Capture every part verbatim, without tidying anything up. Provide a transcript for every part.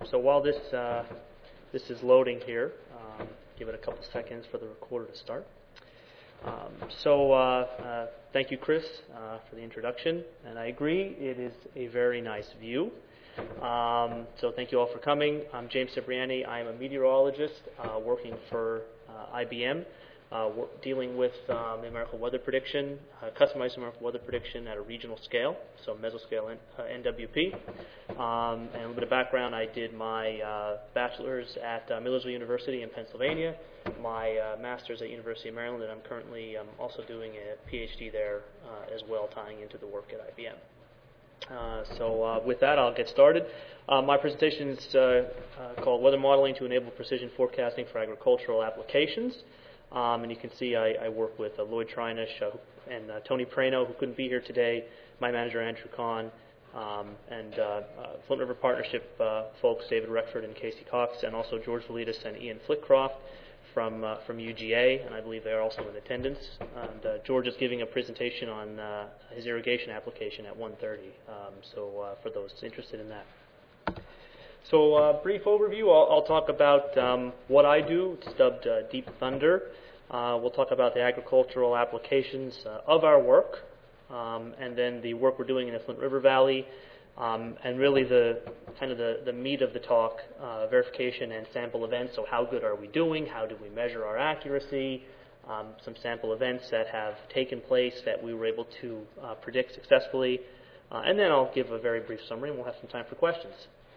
so while this uh, this is loading here, um, give it a couple seconds for the recorder to start. Um, so uh, uh, thank you, Chris, uh, for the introduction, and I agree, it is a very nice view. Um, so thank you all for coming. I'm James Cipriani. I'm a meteorologist uh, working for uh, I B M, uh, dealing with um, numerical weather prediction, uh, customized numerical weather prediction at a regional scale, so mesoscale uh, N W P. Um, and a little bit of background, I did my uh, bachelor's at uh, Millersville University in Pennsylvania, my uh, master's at University of Maryland, and I'm currently um, also doing a PhD there uh, as well, tying into the work at I B M. Uh, so uh, with that, I'll get started. Uh, my presentation is uh, uh, called Weather Modeling to Enable Precision Forecasting for Agricultural Applications. Um, and you can see I, I work with uh, Lloyd Trinish uh, and uh, Tony Prano, who couldn't be here today, my manager Andrew Kahn, um, and uh, uh, Flint River Partnership uh, folks, David Reckford and Casey Cox, and also George Validas and Ian Flitcroft from uh, from U G A, and I believe they are also in attendance. And uh, George is giving a presentation on uh, his irrigation application at one thirty, um, so uh, for those interested in that. So uh, brief overview, I'll, I'll talk about um, what I do. It's dubbed uh, Deep Thunder. Uh, we'll talk about the agricultural applications uh, of our work, um, and then the work we're doing in the Flint River Valley. Um, and really the kind of the, the meat of the talk, uh, verification and sample events. So how good are we doing? How do we measure our accuracy? Um, some sample events that have taken place that we were able to uh, predict successfully. Uh, and then I'll give a very brief summary, and we'll have some time for questions.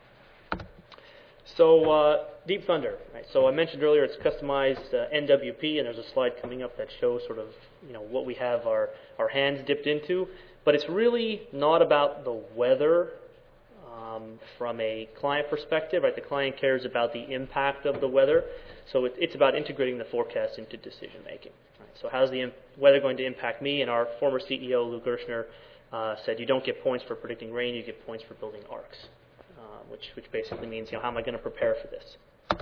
So uh, Deep Thunder. Right? So I mentioned earlier it's customized uh, N W P, and there's a slide coming up that shows sort of you know what we have our, our hands dipped into. But it's really not about the weather um, from a client perspective. Right? The client cares about the impact of the weather. So it, it's about integrating the forecast into decision making. Right? So how's the imp- weather going to impact me? And our former C E O, Lou Gershner, uh, said you don't get points for predicting rain, you get points for building arcs, uh, which, which basically means, you know, how am I going to prepare for this?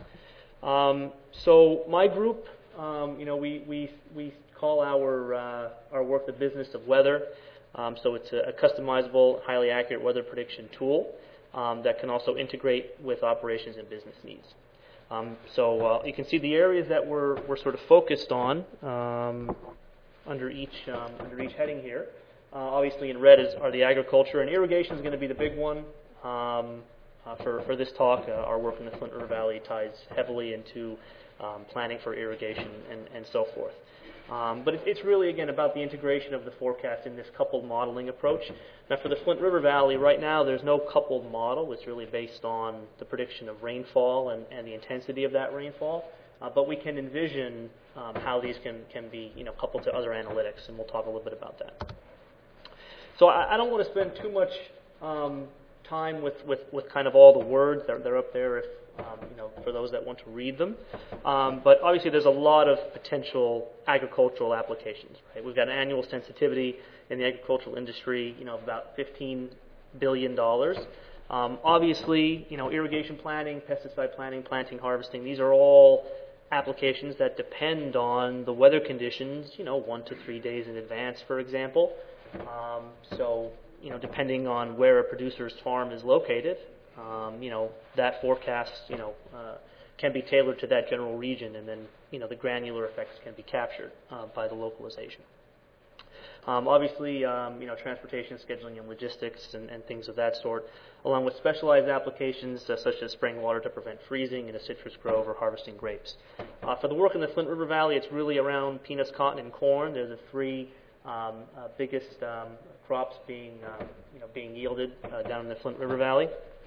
Um, so my group, um, you know, we, we, we call our, uh, our work the business of weather. Um, so it's a, a customizable, highly accurate weather prediction tool um, that can also integrate with operations and business needs. Um, so uh, you can see the areas that we're, we're sort of focused on um, under each um, under each heading here. Uh, obviously in red is, are the agriculture, and irrigation is going to be the big one um, uh, for, for this talk. Uh, our work in the Flint River Valley ties heavily into um, planning for irrigation and, and so forth. Um, but it, it's really, again, about the integration of the forecast in this coupled modeling approach. Now, for the Flint River Valley, right now, there's no coupled model. It's really based on the prediction of rainfall and, and the intensity of that rainfall. Uh, but we can envision um, how these can, can be, you know, coupled to other analytics, and we'll talk a little bit about that. So I, I don't want to spend too much um, time with, with, with kind of all the words. They're, they're up there if, Um, you know, for those that want to read them. Um, but obviously there's a lot of potential agricultural applications. Right? We've got an annual sensitivity in the agricultural industry, you know, of about fifteen billion dollars. Um, obviously, you know, irrigation planning, pesticide planning, planting, harvesting, these are all applications that depend on the weather conditions, you know, one to three days in advance, for example. Um, so, you know, depending on where a producer's farm is located, Um, you know, that forecast, you know, uh, can be tailored to that general region, and then, you know, the granular effects can be captured uh, by the localization. Um, obviously, um, you know, transportation, scheduling, and logistics, and, and things of that sort, along with specialized applications uh, such as spraying water to prevent freezing in a citrus grove or harvesting grapes. Uh, for the work in the Flint River Valley, it's really around peanuts, cotton, and corn. They're the three um, uh, biggest um, crops being, uh, you know, being yielded uh, down in the Flint River Valley.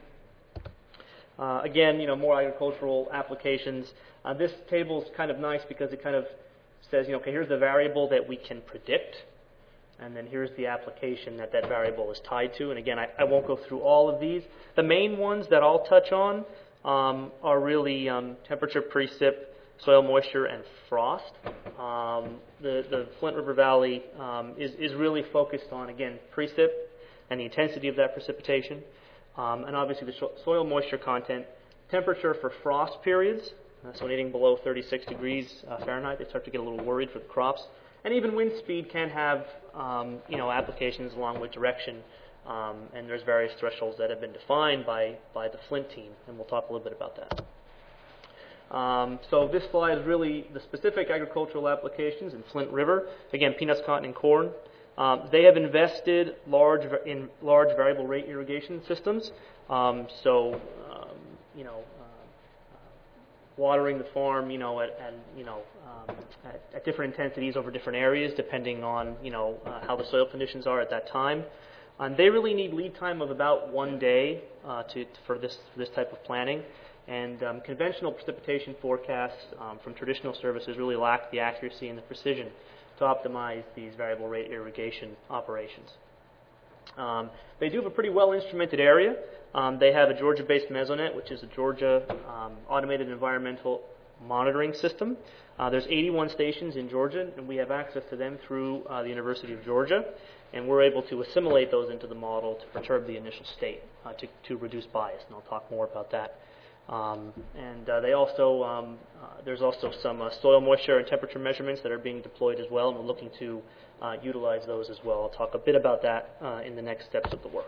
Uh, again, you know, more agricultural applications. Uh, this table is kind of nice because it kind of says, you know, okay, here's the variable that we can predict, and then here's the application that that variable is tied to. And again, I, I won't go through all of these. The main ones that I'll touch on um, are really um, temperature, precip, soil moisture, and frost. Um, the, the Flint River Valley um, is, is really focused on, again, precip and the intensity of that precipitation. Um, and obviously the soil moisture content, temperature for frost periods, uh, so anything below thirty-six degrees uh, Fahrenheit, they start to get a little worried for the crops. And even wind speed can have, um, you know, applications along with direction Um, and there's various thresholds that have been defined by, by the Flint team, and we'll talk a little bit about that. Um, so this slide is really the specific agricultural applications in Flint River. Again, peanuts, cotton, and corn. Um, they have invested large in large variable rate irrigation systems. Um, so, um, you know, watering the farm, you know, at, at you know, um, at, at different intensities over different areas, depending on, you know, uh, how the soil conditions are at that time. And they really need lead time of about one day uh, to, for this for this type of planting. And um, conventional precipitation forecasts um, from traditional services really lack the accuracy and the precision to optimize these variable rate irrigation operations. Um, they do have a pretty well instrumented area. Um, they have a Georgia-based Mesonet, which is a Georgia um, automated environmental monitoring system. Uh, there's eighty-one stations in Georgia, and we have access to them through uh, the University of Georgia, and we're able to assimilate those into the model to perturb the initial state uh, to, to reduce bias, and I'll talk more about that. Um, and uh, they also, um, uh, there's also some uh, soil moisture and temperature measurements that are being deployed as well, and we're looking to uh, utilize those as well. I'll talk a bit about that uh, in the next steps of the work.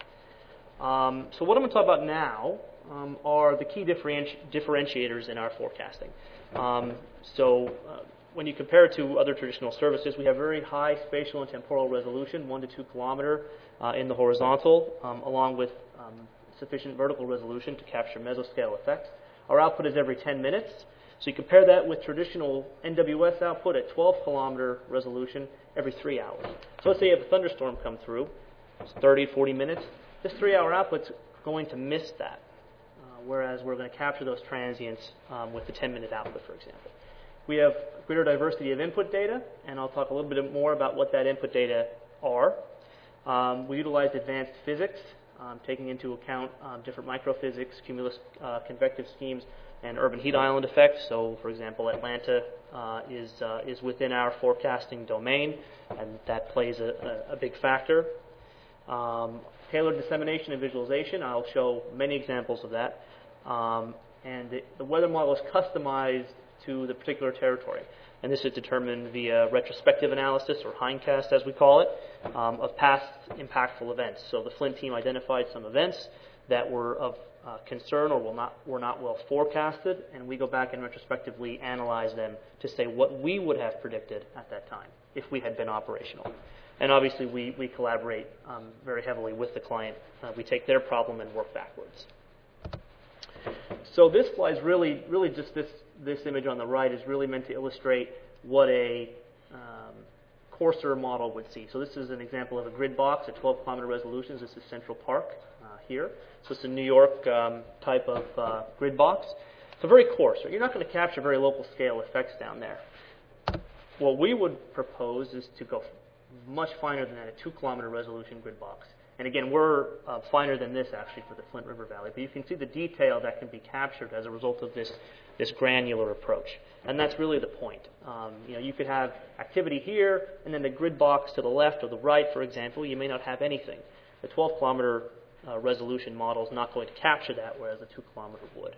Um, so what I'm going to talk about now um, are the key differenti differentiators in our forecasting. Um, so uh, when you compare it to other traditional services, we have very high spatial and temporal resolution, one to two kilometer uh, in the horizontal, um, along with um, sufficient vertical resolution to capture mesoscale effects. Our output is every ten minutes. So you compare that with traditional N W S output at twelve kilometer resolution every three hours. So let's say you have a thunderstorm come through, it's thirty, forty minutes. This three-hour output's going to miss that, uh, whereas we're going to capture those transients um, with the ten-minute output, for example. We have greater diversity of input data, and I'll talk a little bit more about what that input data are. Um, we utilize advanced physics, um, taking into account um, different microphysics, cumulus uh, convective schemes, and urban heat island effects. So, for example, Atlanta uh, is, uh, is within our forecasting domain, and that plays a, a, a big factor. Um, tailored dissemination and visualization, I'll show many examples of that. Um, and the, the weather model is customized to the particular territory. And this is determined via retrospective analysis, or hindcast as we call it, um, of past impactful events. So the Flint team identified some events that were of uh, concern or will not, were not well forecasted, and we go back and retrospectively analyze them to say what we would have predicted at that time if we had been operational. And obviously, we, we collaborate um, very heavily with the client. Uh, we take their problem and work backwards. So this slide is really, really just this, this image on the right is really meant to illustrate what a um, coarser model would see. So this is an example of a grid box at twelve kilometer resolutions. This is Central Park uh, here. So it's a New York um, type of uh, grid box. So very coarse. So you're not going to capture very local scale effects down there. What we would propose is to go much finer than that, a two kilometer resolution grid box. And again, we're uh, finer than this actually for the Flint River Valley, but you can see the detail that can be captured as a result of this, this granular approach. And that's really the point. Um, you know, you could have activity here, and then the grid box to the left or the right, for example, you may not have anything. The twelve kilometer uh, resolution model is not going to capture that, whereas a two kilometer would.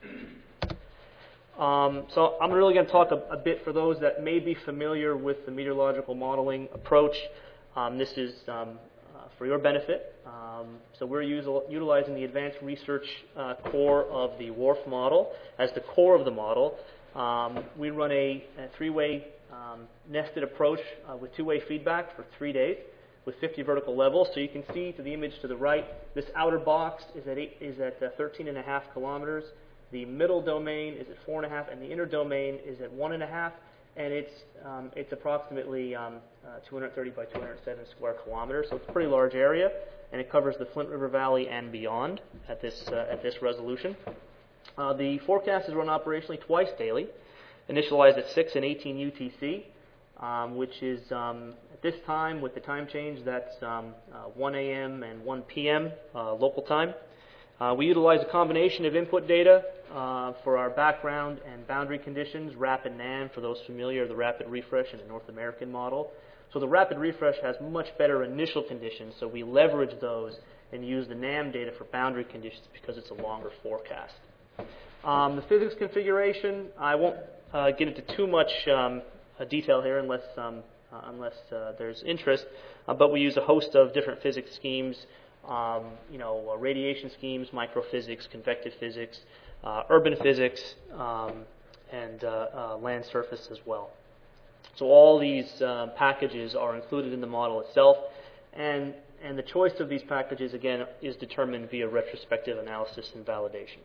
Um, so I'm really going to talk a, a bit for those that may be familiar with the meteorological modeling approach. Um, this is um, uh, for your benefit. Um, so we're usil utilizing the advanced research uh, core of the W R F model as the core of the model. Um, we run a, a three-way um, nested approach uh, with two-way feedback for three days with fifty vertical levels. So you can see to the image to the right, this outer box is at, eight, is at uh, thirteen and a half kilometers. The middle domain is at four and a half, and the inner domain is at one and a half, and it's um, it's approximately um, uh, two hundred thirty by two hundred seven square kilometers. So it's a pretty large area, and it covers the Flint River Valley and beyond at this uh, at this resolution. Uh, the forecast is run operationally twice daily, initialized at six and eighteen U T C, um, which is um, at this time with the time change that's um, uh, one A M and one P M uh, local time. Uh, we utilize a combination of input data uh, for our background and boundary conditions, rapid NAM for those familiar, the rapid refresh in the North American model. So the rapid refresh has much better initial conditions, so we leverage those and use the NAM data for boundary conditions because it's a longer forecast. Um, the physics configuration, I won't uh, get into too much um, uh, detail here unless um, uh, unless uh, there's interest. Uh, but we use a host of different physics schemes, um, you know, uh, radiation schemes, microphysics, convective physics, uh, urban physics, um, and uh, uh, land surface as well. So all these uh, packages are included in the model itself, and and the choice of these packages, again, is determined via retrospective analysis and validation.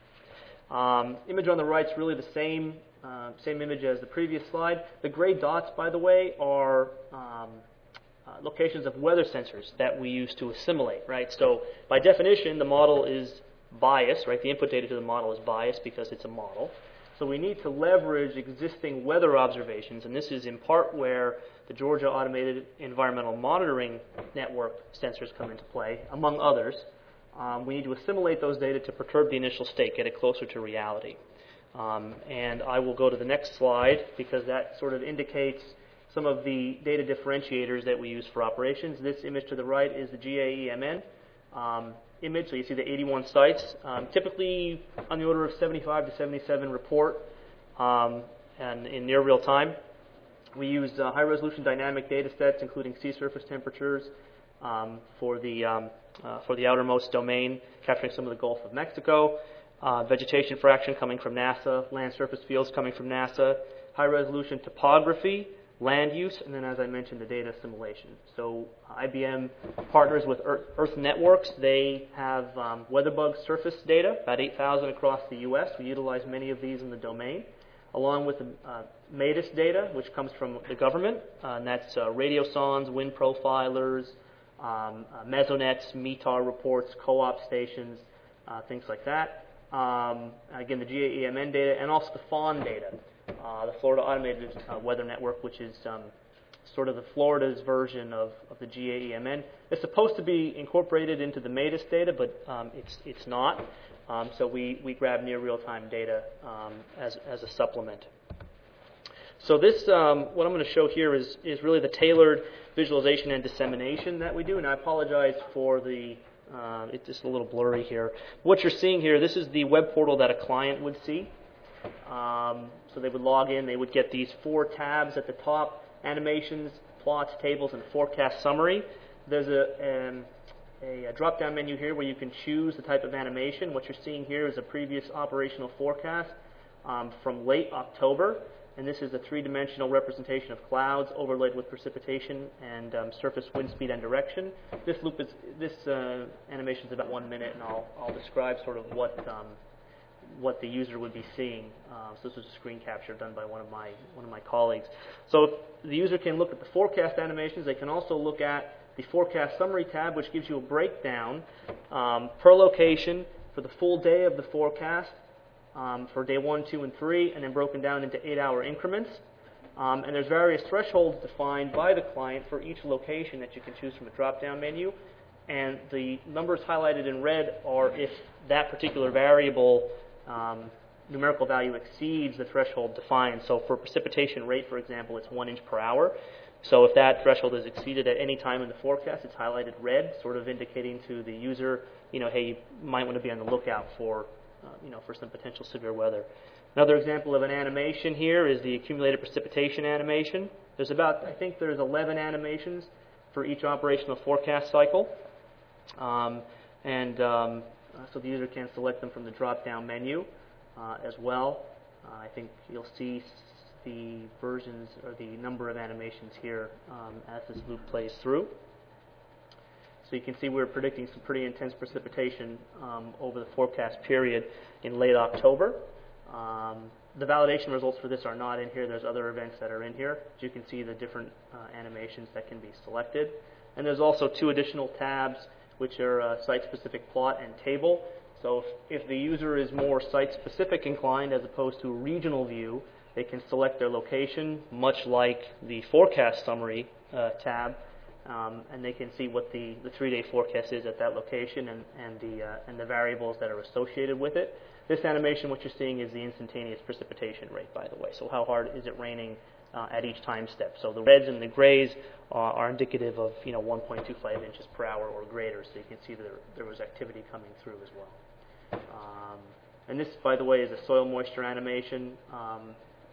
Um, image on the right is really the same uh, same image as the previous slide. The gray dots, by the way, are um, uh, locations of weather sensors that we use to assimilate, right? So by definition, the model is biased, right? The input data to the model is biased because it's a model. So we need to leverage existing weather observations, and this is in part where the Georgia Automated Environmental Monitoring Network sensors come into play, among others. Um, we need to assimilate those data to perturb the initial state, get it closer to reality. Um, and I will go to the next slide because that sort of indicates some of the data differentiators that we use for operations. This image to the right is the G A E M N um, image, so you see the eighty-one sites, um, typically on the order of seventy-five to seventy-seven report, um, and in near real time. We use uh, high-resolution dynamic data sets, including sea surface temperatures, um, for the um, uh, for the outermost domain, capturing some of the Gulf of Mexico, uh, vegetation fraction coming from NASA, land surface fields coming from NASA, high-resolution topography, land use, and then, as I mentioned, the data assimilation. So uh, I B M partners with Earth, Earth Networks. They have um, WeatherBug surface data, about eight thousand across the U S. We utilize many of these in the domain, along with the uh, MADIS data, which comes from the government, uh, and that's uh, radiosondes, wind profilers, um, uh, mesonets, M E T A R reports, co-op stations, uh, things like that. Um, again, the G A E M N data, and also the FAWN data. Uh, the Florida Automated uh, Weather Network, which is um, sort of the Florida's version of, of the G A E M N. It's supposed to be incorporated into the MADIS data, but um, it's it's not. Um, so we, we grab near real-time data um, as, as a supplement. So this, um, what I'm going to show here is, is really the tailored visualization and dissemination that we do, and I apologize for the, uh, it's just a little blurry here. What you're seeing here, this is the web portal that a client would see. Um, so they would log in, they would get these four tabs at the top: animations, plots, tables, and forecast summary. There's a, um, a, a drop-down menu here where you can choose the type of animation. What you're seeing here is a previous operational forecast um, from late October, and this is a three-dimensional representation of clouds overlaid with precipitation and um, surface wind speed and direction. This loop is this uh, animation is about one minute, and I'll I'll describe sort of what. Um, what the user would be seeing. Uh, so this was a screen capture done by one of my one of my colleagues. So if the user can look at the forecast animations, they can also look at the forecast summary tab, which gives you a breakdown um, per location for the full day of the forecast um, for day one, two, and three, and then broken down into eight-hour increments. Um, and there's various thresholds defined by the client for each location that you can choose from a drop-down menu. And the numbers highlighted in red are if that particular variable Um, numerical value exceeds the threshold defined. So for precipitation rate, for example, it's one inch per hour. So if that threshold is exceeded at any time in the forecast, it's highlighted red, sort of indicating to the user, you know, hey, you might want to be on the lookout for, uh, you know, for some potential severe weather. Another example of an animation here is the accumulated precipitation animation. There's about, I think there's eleven animations for each operational forecast cycle. Um, and um, Uh, so the user can select them from the drop-down menu uh, as well. Uh, I think you'll see the versions or the number of animations here um, as this loop plays through. So you can see we're predicting some pretty intense precipitation um, over the forecast period in late October. Um, the validation results for this are not in here. There's other events that are in here. So you can see the different uh, animations that can be selected. And there's also two additional tabs, which are uh, site-specific plot and table. So if, if the user is more site-specific inclined as opposed to regional view, they can select their location, much like the forecast summary uh, tab, um, and they can see what the, the three-day forecast is at that location and, and, the, uh, and the variables that are associated with it. This animation, what you're seeing is the instantaneous precipitation rate, by the way. So how hard is it raining uh, at each time step? So the reds and the grays uh, are indicative of, you know, one point two five inches per hour or greater. So you can see there, there was activity coming through as well. Um, and this, by the way, is a soil moisture animation. Um, uh,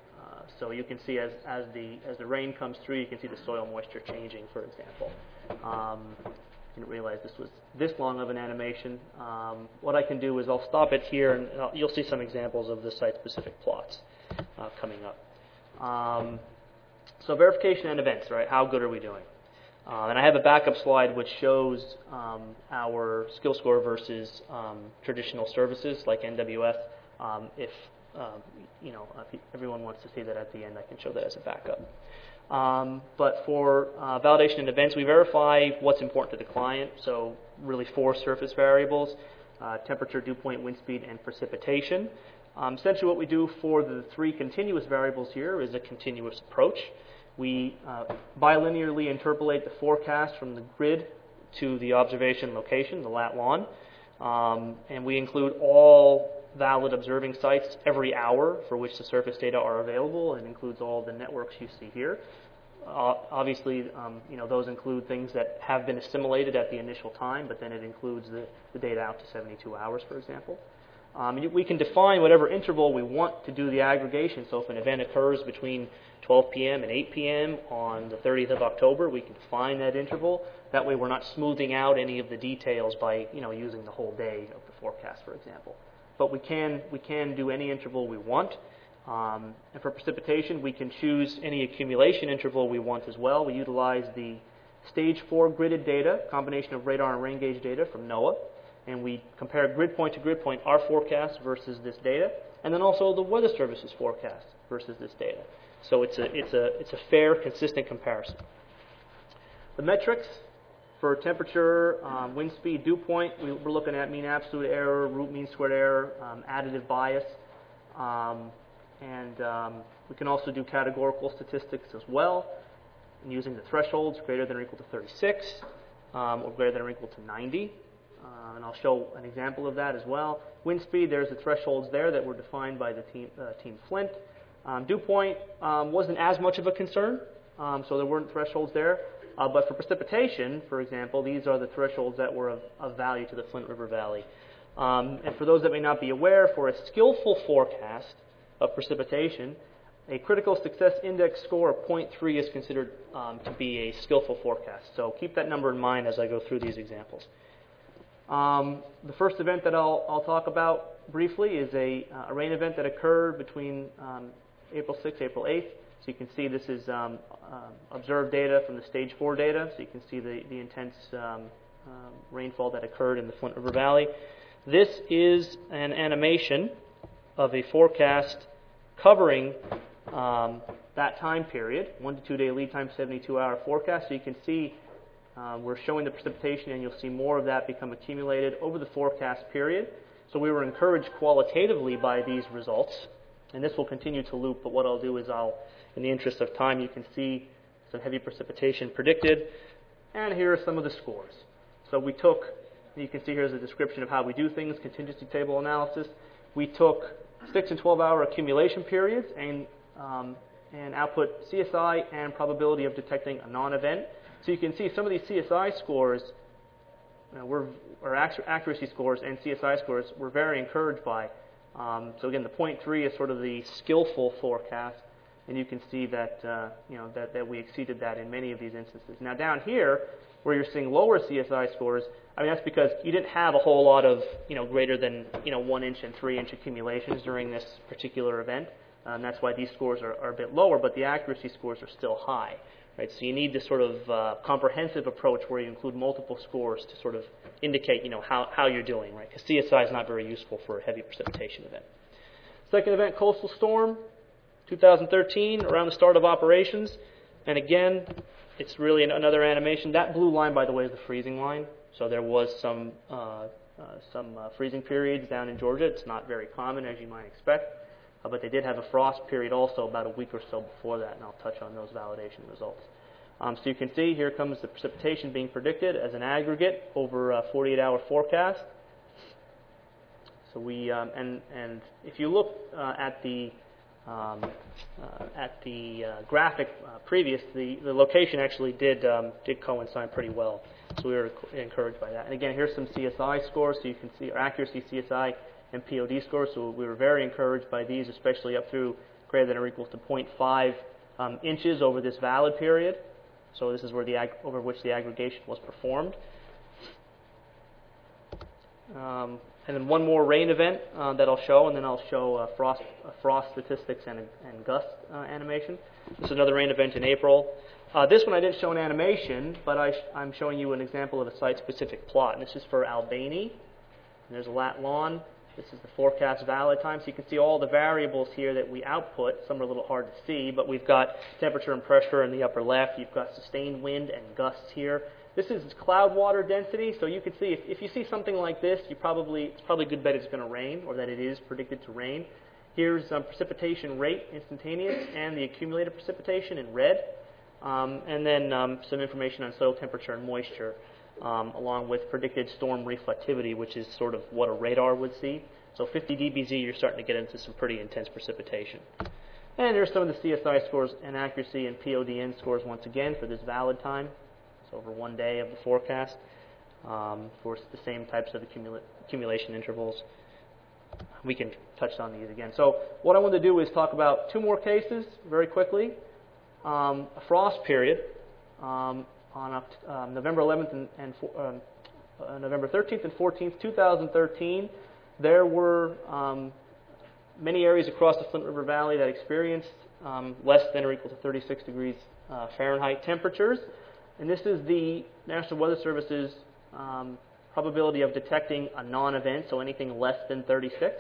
so you can see as, as, the, as the rain comes through, you can see the soil moisture changing, for example. Um, didn't realize this was this long of an animation. Um, what I can do is I'll stop it here, and I'll, you'll see some examples of the site-specific plots uh, coming up. Um, so verification and events, right? How good are we doing? Uh, and I have a backup slide which shows um, our skill score versus um, traditional services like N W S. Um, if uh, you know, if everyone wants to see that at the end, I can show that as a backup. Um, but for uh, validation and events, we verify what's important to the client. So really four surface variables: uh, temperature, dew point, wind speed, and precipitation. Um, essentially, what we do for the three continuous variables here is a continuous approach. We uh, bilinearly interpolate the forecast from the grid to the observation location, the lat long, um, and we include all valid observing sites every hour for which the surface data are available, and includes all the networks you see here. Uh, obviously, um, you know, those include things that have been assimilated at the initial time, but then it includes the, the data out to seventy-two hours, for example. Um, we can define whatever interval we want to do the aggregation. So if an event occurs between twelve p m and eight p m on the thirtieth of October, we can define that interval. That way we're not smoothing out any of the details by, you know, using the whole day of the forecast, for example. But we can, we can do any interval we want. Um, and for precipitation, we can choose any accumulation interval we want as well. We utilize the stage four gridded data, combination of radar and rain gauge data from NOAA. And we compare grid point to grid point our forecast versus this data, and then also the Weather Service's forecast versus this data. So it's a, it's a, it's a fair, consistent comparison. The metrics for temperature, um, wind speed, dew point, we, we're looking at mean absolute error, root mean squared error, um, additive bias, um, and um, we can also do categorical statistics as well, and using the thresholds greater than or equal to thirty-six, um, or greater than or equal to ninety. Uh, and I'll show an example of that as well. Wind speed, there's the thresholds there that were defined by the team, uh, team Flint. Um, dew point um, wasn't as much of a concern, um, so there weren't thresholds there. Uh, but for precipitation, for example, these are the thresholds that were of, of value to the Flint River Valley. Um, and for those that may not be aware, for a skillful forecast of precipitation, a critical success index score of zero point three is considered um, to be a skillful forecast. So keep that number in mind as I go through these examples. Um, the first event that I'll, I'll talk about briefly is a, uh, a rain event that occurred between um, April sixth, April eighth. So you can see this is um, uh, observed data from the stage four data. So you can see the, the intense um, uh, rainfall that occurred in the Flint River Valley. This is an animation of a forecast covering um, that time period, one to two day lead time, seventy-two hour forecast. So you can see Uh, we're showing the precipitation, and you'll see more of that become accumulated over the forecast period. So we were encouraged qualitatively by these results, and this will continue to loop, but what I'll do is I'll, in the interest of time, you can see some heavy precipitation predicted, and here are some of the scores. So we took, you can see here's a description of how we do things, contingency table analysis. We took six and twelve hour accumulation periods and, um, and output C S I and probability of detecting a non-event. So you can see some of these C S I scores, you know, were, or accuracy scores and C S I scores, we're very encouraged by. Um, so again, the zero point three is sort of the skillful forecast, and you can see that uh, you know that, that we exceeded that in many of these instances. Now down here, where you're seeing lower C S I scores, I mean that's because you didn't have a whole lot of you know greater than you know one inch and three inch accumulations during this particular event, uh, and that's why these scores are, are a bit lower, but the accuracy scores are still high. Right, so you need this sort of uh, comprehensive approach where you include multiple scores to sort of indicate, you know, how, how you're doing, right? Because C S I is not very useful for a heavy precipitation event. Second event, coastal storm, two thousand thirteen, around the start of operations. And again, it's really an, another animation. That blue line, by the way, is the freezing line. So there was some uh, uh, some uh, freezing periods down in Georgia. It's not very common, as you might expect. Uh, but they did have a frost period also about a week or so before that, and I'll touch on those validation results. Um, so you can see here comes the precipitation being predicted as an aggregate over a forty-eight hour forecast. So we um, and and if you look uh, at the um, uh, at the uh, graphic uh, previous, the, the location actually did um, did coincide pretty well. So we were encouraged by that. And again, here's some C S I scores, so you can see our accuracy C S I and P O D scores. So we were very encouraged by these, especially up through greater than or equal to zero point five um, inches over this valid period. So this is where the ag over which the aggregation was performed. Um, and then one more rain event uh, that I'll show, and then I'll show uh, frost, uh, frost statistics and, and gust uh, animation. This is another rain event in April. Uh, this one I didn't show an animation, but I sh I'm showing you an example of a site-specific plot. And this is for Albany. And there's a lat lawn. This is the forecast valid time. So you can see all the variables here that we output. Some are a little hard to see, but we've got temperature and pressure in the upper left. You've got sustained wind and gusts here. This is cloud water density, so you can see if, if you see something like this, you probably it's probably a good bet it's going to rain, or that it is predicted to rain. Here's um, precipitation rate, instantaneous, and the accumulated precipitation in red, um, and then um, some information on soil temperature and moisture, um, along with predicted storm reflectivity, which is sort of what a radar would see. So fifty D B Z, you're starting to get into some pretty intense precipitation. And there's some of the C S I scores and accuracy and P O D N scores once again for this valid time. Over one day of the forecast um, for the same types of accumula accumulation intervals. We can touch on these again. So what I want to do is talk about two more cases very quickly. Um, a frost period um, on um, November eleventh and, and um, uh, November thirteenth and fourteenth, two thousand thirteen. There were um, many areas across the Flint River Valley that experienced um, less than or equal to thirty-six degrees uh, Fahrenheit temperatures. And this is the National Weather Service's um, probability of detecting a non-event, so anything less than thirty-six.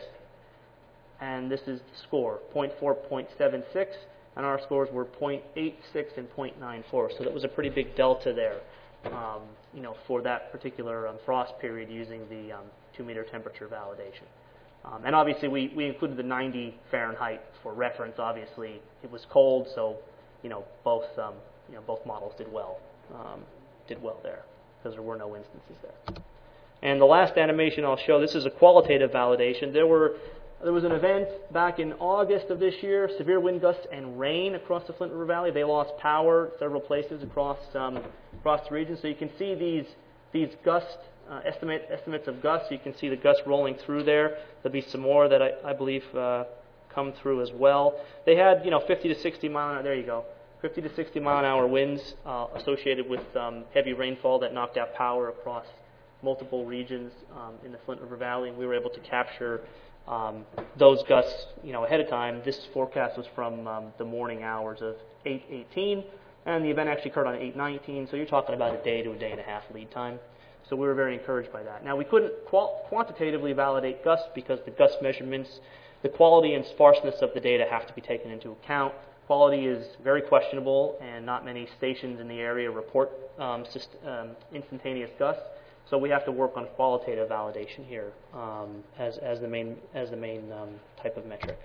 And this is the score, zero point four, zero point seven six, and our scores were zero point eight six and zero point nine four. So that was a pretty big delta there, um, you know, for that particular um, frost period using the um, two-meter temperature validation. Um, and obviously, we, we included the ninety Fahrenheit for reference. Obviously, it was cold, so you know both um, you know both models did well. Um, did well there because there were no instances there. And the last animation I'll show, this is a qualitative validation. There were there was an event back in August of this year, severe wind gusts and rain across the Flint River Valley. They lost power several places across um, across the region. So you can see these these gust uh, estimate estimates of gusts. You can see the gusts rolling through there. There'll be some more that I, I believe uh, come through as well. They had you know fifty to sixty mile an hour. There you go. fifty to sixty mile an hour winds uh, associated with um, heavy rainfall that knocked out power across multiple regions um, in the Flint River Valley, and we were able to capture um, those gusts, you know, ahead of time. This forecast was from um, the morning hours of eight eighteen, and the event actually occurred on eight nineteen. So you're talking about a day to a day and a half lead time. So we were very encouraged by that. Now we couldn't qual quantitatively validate gusts because the gust measurements, the quality and sparseness of the data have to be taken into account. Quality is very questionable, and not many stations in the area report um, um, instantaneous gusts. So we have to work on qualitative validation here um, as, as the main as the main um, type of metric.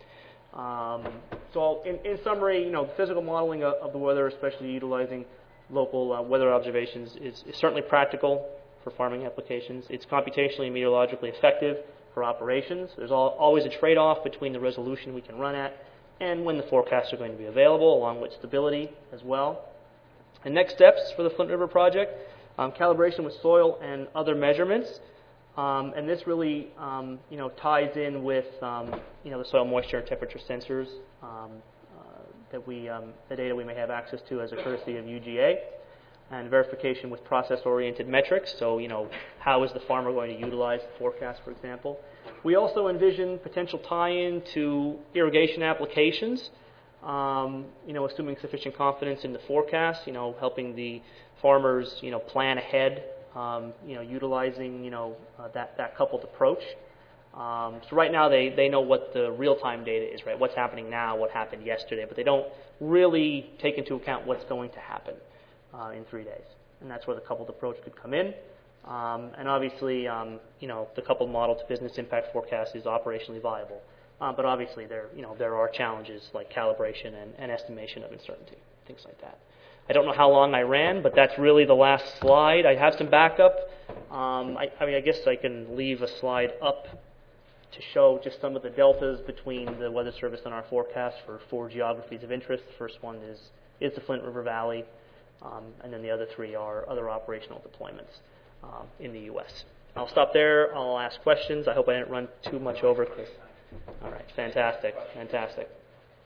Um, so in, in summary, you know, the physical modeling of, of the weather, especially utilizing local uh, weather observations, is, is certainly practical for farming applications. It's computationally and meteorologically effective for operations. There's all, always a trade-off between the resolution we can run at and when the forecasts are going to be available, along with stability as well. And next steps for the Flint River project, um, calibration with soil and other measurements. Um, and this really um, you know, ties in with um, you know, the soil moisture and temperature sensors um, uh, that we, um, the data we may have access to as a courtesy of U G A, and verification with process-oriented metrics. So, you know, how is the farmer going to utilize the forecast, for example? We also envision potential tie-in to irrigation applications, um, you know, assuming sufficient confidence in the forecast, you know, helping the farmers, you know, plan ahead, um, you know, utilizing, you know, uh, that, that coupled approach. Um, so right now they, they know what the real-time data is, right? What's happening now, what happened yesterday, but they don't really take into account what's going to happen uh, in three days. And that's where the coupled approach could come in. Um, and obviously, um, you know, the coupled model to business impact forecast is operationally viable. Uh, but obviously, there, you know, there are challenges like calibration and, and estimation of uncertainty, things like that. I don't know how long I ran, but that's really the last slide. I have some backup. Um, I, I mean, I guess I can leave a slide up to show just some of the deltas between the Weather Service and our forecast for four geographies of interest. The first one is, is the Flint River Valley, um, and then the other three are other operational deployments um, in the U S I'll stop there. I'll ask questions. I hope I didn't run too much over, Chris. All right, fantastic, fantastic.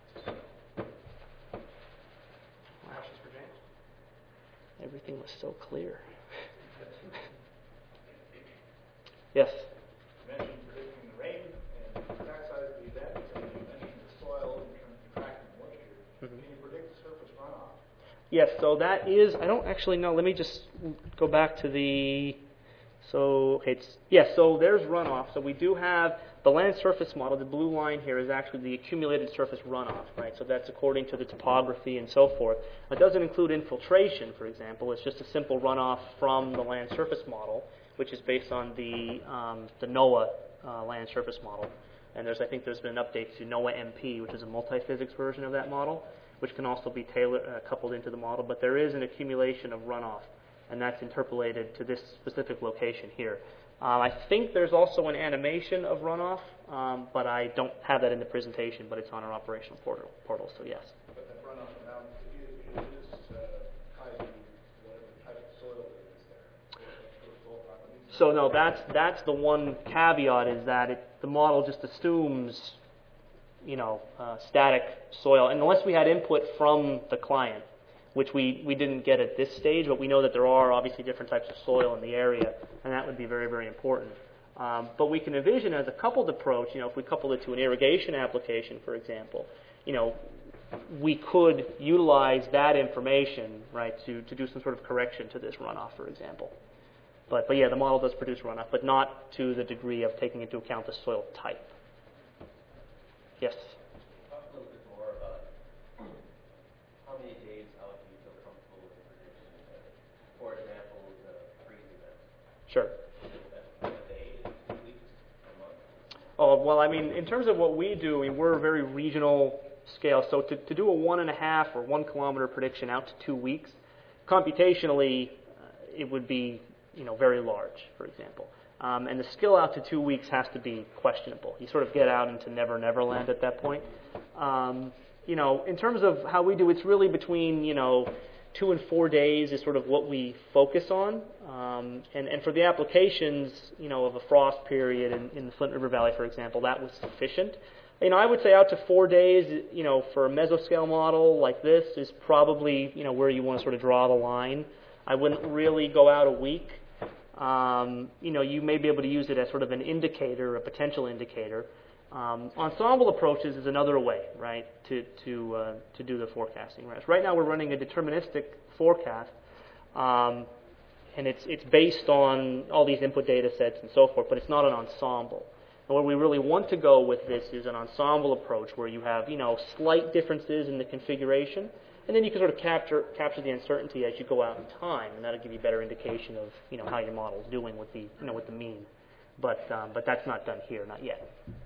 Everything was so clear. Yes? You mentioned predicting the rain and crack size of the event, and you mentioned the soil in terms of contracting moisture. Mm-hmm. Can you predict the surface runoff? Yes, so that is, I don't actually know, let me just go back to the, so, okay, it's, yes, so there's runoff. So we do have the land surface model. The blue line here is actually the accumulated surface runoff, right? So that's according to the topography and so forth. It doesn't include infiltration, for example. It's just a simple runoff from the land surface model, which is based on the um, the NOAA uh, land surface model. And there's, I think there's been an update to NOAA M P, which is a multi-physics version of that model, which can also be tailored, uh, coupled into the model. But there is an accumulation of runoff, and that's interpolated to this specific location here. Um, I think there's also an animation of runoff, um, but I don't have that in the presentation, but it's on our operational portal, portal so yes. But that runoff amount, if you, if you just uh, tie to whatever type of soil that is there. So no, that's that's the one caveat, is that it, the model just assumes, you know, uh, static soil, and unless we had input from the client, which we, we didn't get at this stage, but we know that there are obviously different types of soil in the area, and that would be very, very important. Um, but we can envision as a coupled approach, you know, if we couple it to an irrigation application, for example, you know, we could utilize that information, right, to, to do some sort of correction to this runoff, for example. But, but yeah, the model does produce runoff, but not to the degree of taking into account the soil type. Yes? Talk a little bit more about how many days out do you feel comfortable with the prediction? For example, the freeze event. Sure. A day, two weeks, a month? Oh, well, I mean, in terms of what we do, I mean, we're a very regional scale. So to, to do a one and a half or one kilometer prediction out to two weeks, computationally, uh, it would be, you know, very large, for example. Um, and the skill out to two weeks has to be questionable. You sort of get out into never, never land at that point. Um, you know, in terms of how we do, it's really between, you know, two and four days is sort of what we focus on. Um, and, and for the applications, you know, of a frost period in, in the Flint River Valley, for example, that was sufficient. You know, I would say out to four days, you know, for a mesoscale model like this is probably, you know, where you want to sort of draw the line. I wouldn't really go out a week. Um, you know, you may be able to use it as sort of an indicator, a potential indicator. Um, ensemble approaches is another way, right, to to uh, to do the forecasting. Right? So right now we're running a deterministic forecast, um, and it's it's based on all these input data sets and so forth, but it's not an ensemble. And where we really want to go with this is an ensemble approach, where you have, you know, slight differences in the configuration. And then you can sort of capture capture the uncertainty as you go out in time, and that'll give you a better indication of, you know, how your model is doing with the, you know, with the mean. But um, but that's not done here, not yet.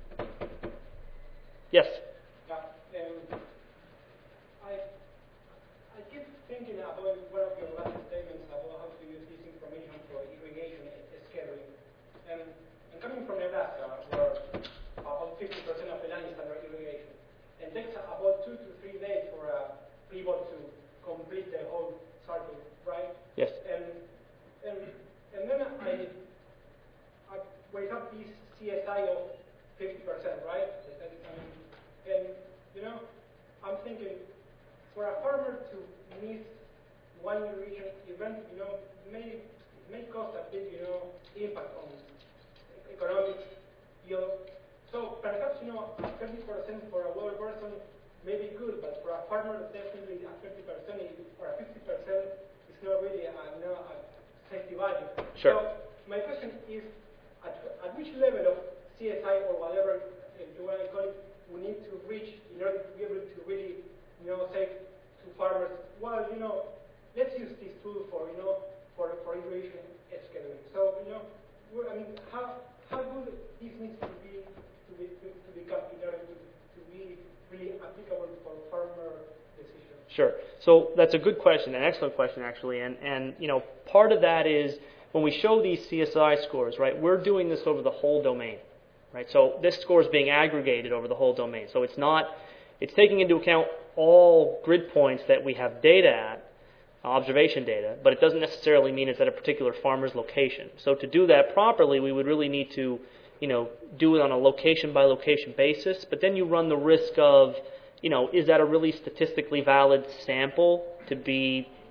Yes. Yeah, um, I I keep thinking about one of your last statements about how to use this information for irrigation scheduling. And, and coming from Nebraska, where about fifty percent of the land is under irrigation, and it takes about two to three days for a pivot to complete the whole circle, right? Yes. And and and then I, I we have this C S I of fifty percent, right? And you know, I'm thinking for a farmer to miss one irrigation event, you know, may may cause a big, you know, impact on economics, yield. So perhaps, you know, a thirty percent for a weather person may be good, but for a farmer, definitely a thirty percent or a fifty percent is not really a, you know, a safety value. Sure. So my question is, at, at which level of C S I or whatever you want to call it, we need to reach in order to be able to really, you know, say to farmers, well, you know, let's use this tool for, you know, for for irrigation scheduling. So, you know, we're, I mean, how how good this needs to be to be to, to become in order to, to be really applicable for farmer decisions? Sure. So that's a good question, an excellent question actually, and and you know, part of that is when we show these C S I scores, right? We're doing this over the whole domain, right? So this score is being aggregated over the whole domain. So it's not, it's taking into account all grid points that we have data at, observation data, but it doesn't necessarily mean it's at a particular farmer's location. So to do that properly, we would really need to, you know, do it on a location by location basis, but then you run the risk of, you know, is that a really statistically valid sample to be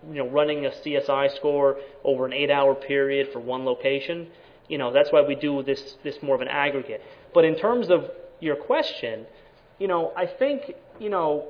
you know, running a C S I score over an eight-hour period for one location. You know, that's why we do this, this more of an aggregate. But in terms of your question, you know, I think, you know,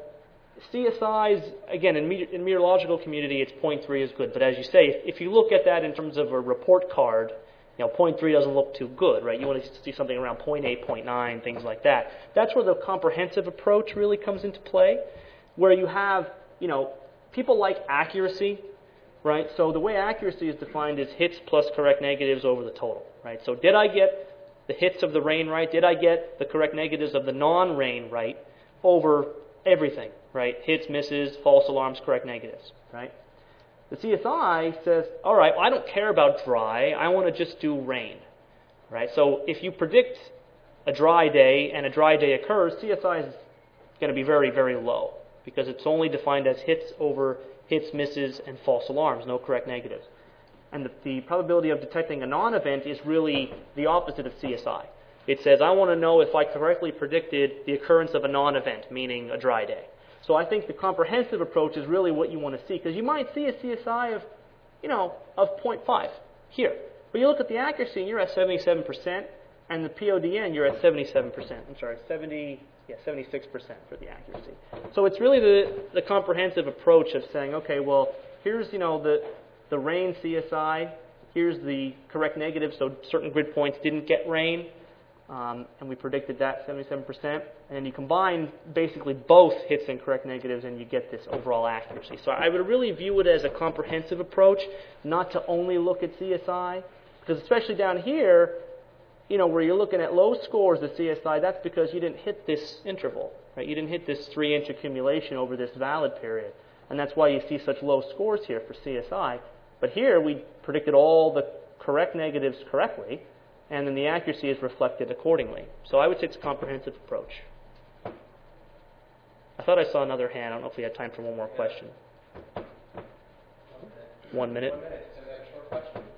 C S Is, again, in, meteor, in meteorological community, it's zero point three is good. But as you say, if, if you look at that in terms of a report card, you know, zero point three doesn't look too good, right? You want to see something around zero point eight, zero point nine, things like that. That's where the comprehensive approach really comes into play, where you have, you know, people like accuracy, right? So the way accuracy is defined is hits plus correct negatives over the total, right? So did I get the hits of the rain right? Did I get the correct negatives of the non-rain right over everything, right? Hits, misses, false alarms, correct negatives, right? The C S I says, all right, well, I don't care about dry. I want to just do rain, right? So if you predict a dry day and a dry day occurs, C S I is going to be very, very low because it's only defined as hits over hits, misses, and false alarms, no correct negatives. And the, the probability of detecting a non-event is really the opposite of C S I. It says, I want to know if I correctly predicted the occurrence of a non-event, meaning a dry day. So I think the comprehensive approach is really what you want to see, because you might see a C S I of, you know, of zero point five here. But you look at the accuracy, and you're at seventy-seven percent, and the P O D N, you're at seventy-seven percent. I'm sorry, seventy, yeah, seventy-six percent for the accuracy. So it's really the, the comprehensive approach of saying, okay, well, here's, you know, the, the rain C S I, here's the correct negative, so certain grid points didn't get rain. Um, and we predicted that seventy-seven percent, and then you combine basically both hits and correct negatives, and you get this overall accuracy. So I would really view it as a comprehensive approach, not to only look at C S I, because especially down here, you know, where you're looking at low scores of C S I, that's because you didn't hit this interval, right? You didn't hit this three-inch accumulation over this valid period, and that's why you see such low scores here for C S I. But here, we predicted all the correct negatives correctly, and then the accuracy is reflected accordingly. So I would say it's a comprehensive approach. I thought I saw another hand. I don't know if we had time for one more question. One minute. One minute. Is that a short question?